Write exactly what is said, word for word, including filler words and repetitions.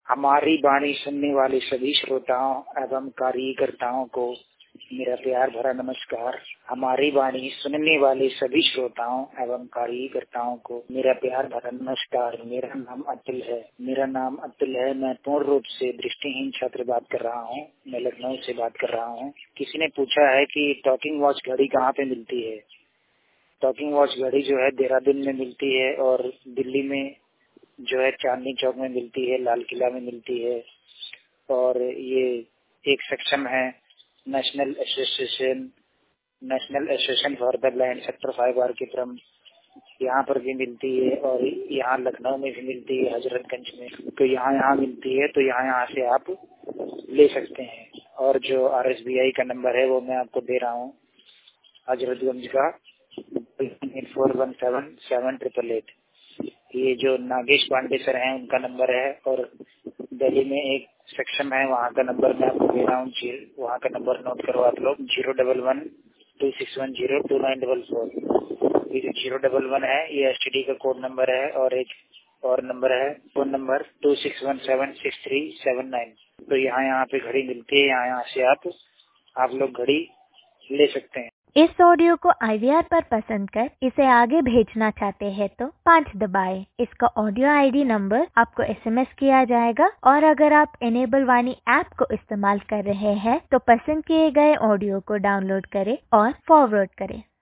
हमारी वाणी सुनने वाले सभी श्रोताओं एवं कार्यकर्ताओं को मेरा प्यार भरा नमस्कार। हमारी वाणी सुनने वाले सभी श्रोताओं एवं कार्यकर्ताओं को मेरा प्यार भरा नमस्कार। मेरा नाम अतुल है मेरा नाम अतुल है मैं पूर्ण रूप से दृष्टिहीन छात्र बात कर रहा हूँ। मैं लखनऊ से बात कर रहा हूँ। किसी ने पूछा है कि टॉकिंग वॉच घड़ी कहाँ पे मिलती है। टॉकिंग वॉच घड़ी जो है देहरादून में मिलती है और दिल्ली में जो है चांदनी चौक में मिलती है, लाल किला में मिलती है। और ये एक सेक्शन है national association national association for the blind sector five R K क्रम यहाँ पर भी मिलती है और यहाँ लखनऊ में भी मिलती है, हजरतगंज में। तो यहाँ यहाँ मिलती है, तो यहाँ यहाँ से आप ले सकते हैं। और जो आर एस बी आई का नंबर है वो मैं आपको दे रहा हूँ, हजरतगंज का eight four one seven seven triple eight. ये जो नागेश पांडे सर हैं उनका नंबर है। और दिल्ली में एक सेक्शन है, वहाँ का नंबर मैं आपको दे रहा हूँ। वहाँ का नंबर नोट करो आप लोग, zero double one two six one zero two nine double four. ये जो जीरो डबल वन है ये एस टी डी का कोड नंबर है। और एक और नंबर है phone number two six one seven six three seven nine. तो यहाँ यहाँ पे घड़ी मिलती है, यहाँ यहाँ से आप आप लोग घड़ी ले सकते हैं। इस ऑडियो को आई वी आर पर पसंद कर इसे आगे भेजना चाहते हैं तो पाँच दबाएं। इसका ऑडियो आई डी नंबर आपको एस एम एस किया जाएगा। और अगर आप एनेबल वाणी ऐप को इस्तेमाल कर रहे हैं तो पसंद किए गए ऑडियो को डाउनलोड करें और फॉरवर्ड करें।